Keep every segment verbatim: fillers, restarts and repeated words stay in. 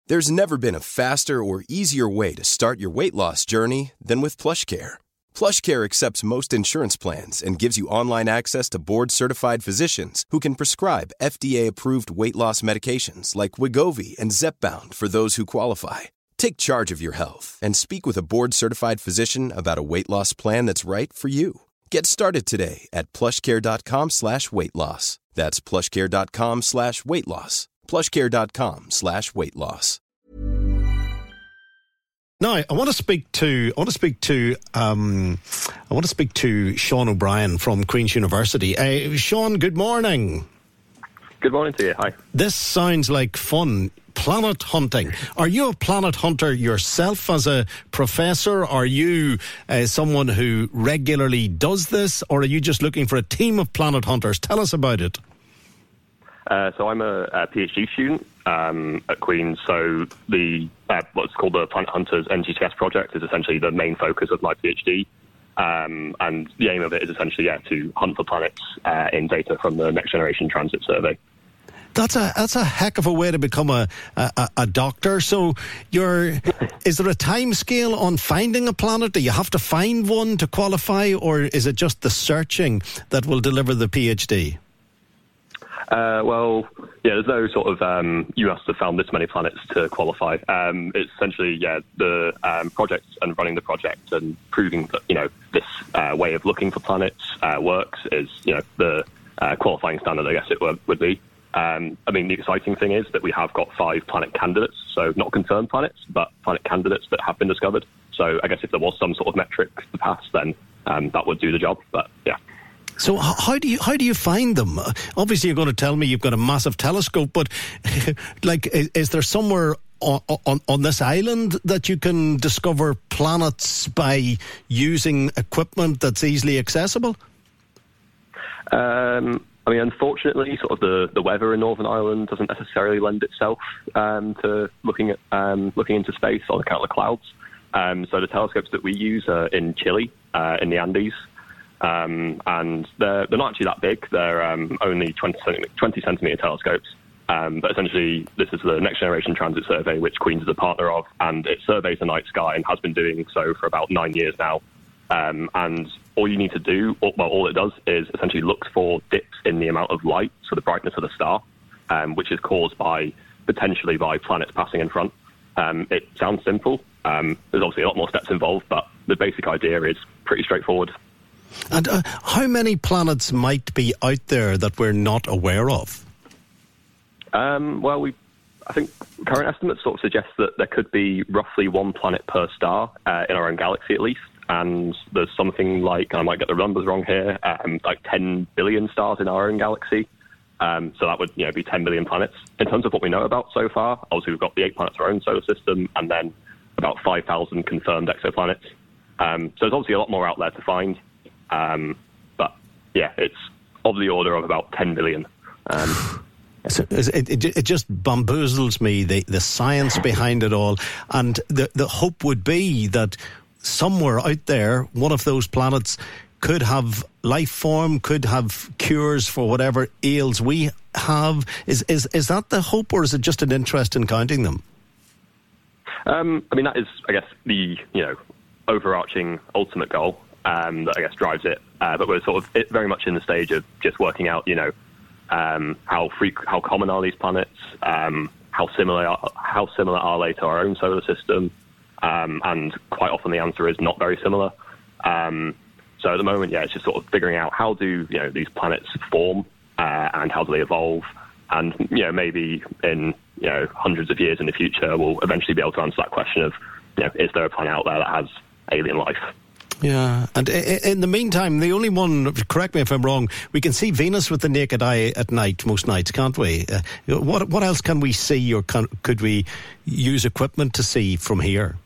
There's never been a faster or easier way to start your weight loss journey than with PlushCare. PlushCare accepts most insurance plans and gives you online access to board-certified physicians who can prescribe F D A-approved weight loss medications like Wegovy and Zepbound for those who qualify. Take charge of your health and speak with a board-certified physician about a weight loss plan that's right for you. Get started today at plushcare.com slash weight loss. That's plushcare.com slash weight loss. plushcare.com slash weight loss. Now, I want to speak to I want to speak to um, I want to speak to Sean O'Brien from Queen's University. Uh, Sean, good morning. Good morning to you. Hi. This sounds like fun. Planet hunting. Are you a planet hunter yourself as a professor? Are you uh, someone who regularly does this, or are you just looking for a team of planet hunters? Tell us about it. Uh, so I'm a, a PhD student um, at Queen's. So the uh, what's called the Planet Hunters N G T S project is essentially the main focus of my PhD. Um, and the aim of it is essentially yeah, to hunt for planets uh, in data from the Next Generation Transit Survey. That's a that's a heck of a way to become a a, a doctor. So, you're is there a time scale on finding a planet? Do you have to find one to qualify, or is it just the searching that will deliver the PhD? Uh, well, yeah, there's no sort of um, you must have found this many planets to qualify. Um, it's essentially yeah the um, project and running the project and proving that you know this uh, way of looking for planets uh, works is you know the uh, qualifying standard, I guess it would, would be. Um, I mean, the exciting thing is that we have got five planet candidates, so not confirmed planets, but planet candidates that have been discovered. So I guess if there was some sort of metric to pass, then um, that would do the job. But yeah. So how do you how do you find them? Obviously, you're going to tell me you've got a massive telescope, but like, is, is there somewhere on, on on this island that you can discover planets by using equipment that's easily accessible? Um. I mean, unfortunately, sort of the, the weather in Northern Ireland doesn't necessarily lend itself um, to looking at um, looking into space on account of the clouds. Um, so the telescopes that we use are in Chile, uh, in the Andes, um, and they're they're not actually that big. They're um, only twenty, twenty centimeter telescopes. Um, but essentially, this is the Next Generation Transit Survey, which Queen's is a partner of, and it surveys the night sky and has been doing so for about nine years now. Um, and all you need to do, well, all it does is essentially look for dips in the amount of light, so the brightness of the star, um, which is caused by, potentially by planets passing in front. Um, it sounds simple. Um, there's obviously a lot more steps involved, but the basic idea is pretty straightforward. And uh, how many planets might be out there that we're not aware of? Um, well, we, I think current estimates sort of suggest that there could be roughly one planet per star uh, in our own galaxy at least. And there's something like, I might get the numbers wrong here, um, like ten billion stars in our own galaxy. Um, so that would you know, be ten billion planets. In terms of what we know about so far, obviously we've got the eight planets of our own solar system and then about five thousand confirmed exoplanets. Um, so there's obviously a lot more out there to find. Um, but yeah, it's of the order of about ten billion. Um, So it, it, it just bamboozles me, the, the science behind it all. And the, the hope would be that somewhere out there, one of those planets could have life form, could have cures for whatever ails we have. Is is is that the hope, or is it just an interest in counting them? Um, I mean, that is, I guess, the you know overarching ultimate goal um, that I guess drives it. Uh, but we're sort of it, very much in the stage of just working out, you know, um, how freq- how common are these planets, um, how similar are, how similar are they to our own solar system. Um, and quite often the answer is not very similar. Um, so at the moment, yeah, it's just sort of figuring out how do you know these planets form uh, and how do they evolve, and you know maybe in you know hundreds of years in the future we'll eventually be able to answer that question of you know is there a planet out there that has alien life? Yeah, and in the meantime, the only one, correct me if I'm wrong, we can see Venus with the naked eye at night, most nights, can't we? Uh, what what else can we see, or can, could we use equipment to see from here?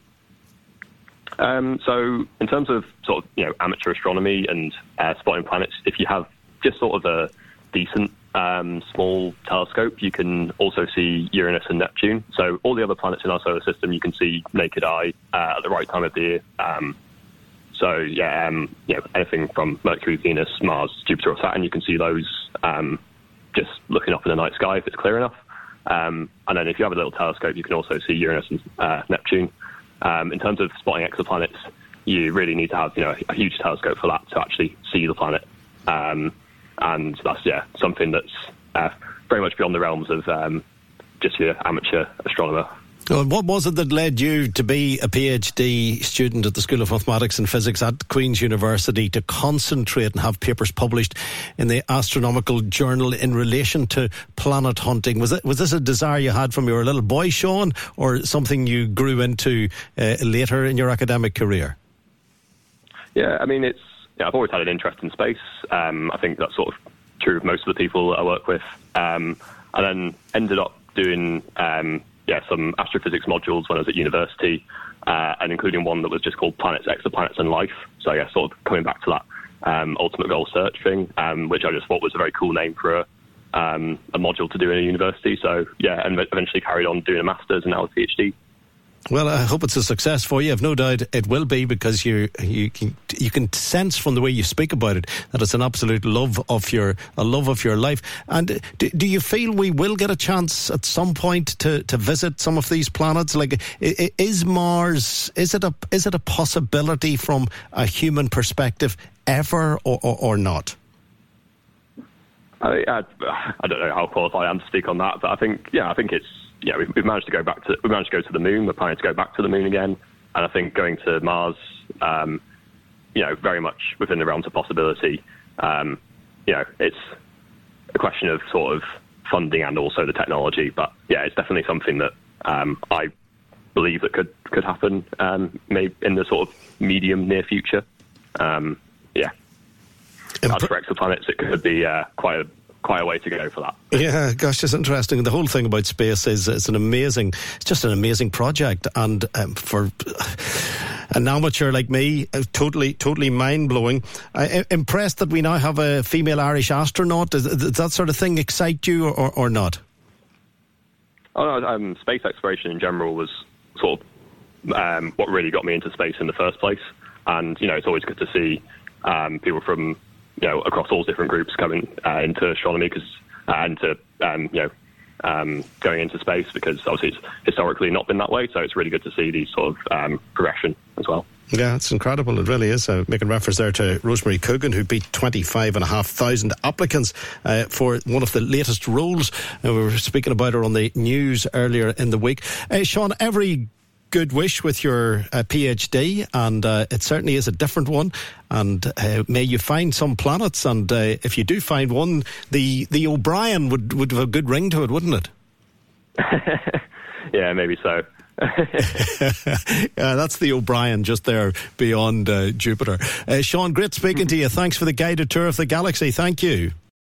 Um, so in terms of sort of, you know, amateur astronomy and uh, spotting planets, if you have just sort of a decent um, small telescope, you can also see Uranus and Neptune. So all the other planets in our solar system, you can see naked eye uh, at the right time of the year. Um, so, yeah, um, you know, anything from Mercury, Venus, Mars, Jupiter or Saturn, you can see those um, just looking up in the night sky if it's clear enough. Um, and then if you have a little telescope, you can also see Uranus and uh, Neptune. Um, in terms of spotting exoplanets, you really need to have, you know, a huge telescope for that to actually see the planet. Um, and that's, yeah, something that's uh, very much beyond the realms of um, just your amateur astronomer. Well, what was it that led you to be a PhD student at the School of Mathematics and Physics at Queen's University to concentrate and have papers published in the Astronomical Journal in relation to planet hunting? Was it was this a desire you had from your little boy, Sean, or something you grew into uh, later in your academic career? Yeah, I mean, it's yeah, I've always had an interest in space. Um, I think that's sort of true of most of the people I work with. Um, and then ended up doing... Um, Yeah, some astrophysics modules when I was at university, uh, and including one that was just called Planets, Exoplanets and Life. So, yeah, sort of coming back to that um, ultimate goal search thing, um, which I just thought was a very cool name for a, um, a module to do in a university. So, yeah, and eventually carried on doing a master's and now a PhD. Well, I hope it's a success for you. I've no doubt it will be, because you you can, you can sense from the way you speak about it that it's an absolute love of your a love of your life. And do, do you feel we will get a chance at some point to, to visit some of these planets? Like, is Mars, is it a is it a possibility from a human perspective ever, or or, or not? I, I I don't know how qualified I am to speak on that, but I think yeah, I think it's. Yeah, we've, we've managed to go back to we managed to go to the moon. We're planning to go back to the moon again, and I think going to Mars, um, you know, very much within the realms of possibility. Um, you know, it's a question of sort of funding and also the technology. But yeah, it's definitely something that um, I believe that could could happen, um, maybe in the sort of medium near future. Um, yeah, Imp- as for exoplanets, it could be uh, quite a quite a way to go for that. Yeah, gosh, it's interesting. The whole thing about space is it's an amazing, it's just an amazing project, and um, for an amateur like me, uh, totally, totally mind-blowing. Uh, impressed that we now have a female Irish astronaut. Does, does that sort of thing excite you, or, or not? Oh no, um, space exploration in general was sort of um, what really got me into space in the first place. And, you know, it's always good to see um, people from, you know, across all different groups coming uh, into astronomy, because uh, and to um, you know um, going into space, because obviously it's historically not been that way. So it's really good to see these sort of um, progression as well. Yeah, it's incredible. It really is. Uh, making reference there to Rosemary Coogan, who beat twenty-five and a half thousand applicants uh, for one of the latest roles. Uh, we were speaking about her on the news earlier in the week. Uh, Sean, every good wish with your uh, PhD, and uh, it certainly is a different one, and uh, may you find some planets, and uh, if you do find one, the the O'Brien would, would have a good ring to it, wouldn't it? Yeah, maybe so. Yeah, that's the O'Brien just there beyond uh, Jupiter. Uh, Sean, great speaking to you. Thanks for the guided tour of the galaxy. Thank you.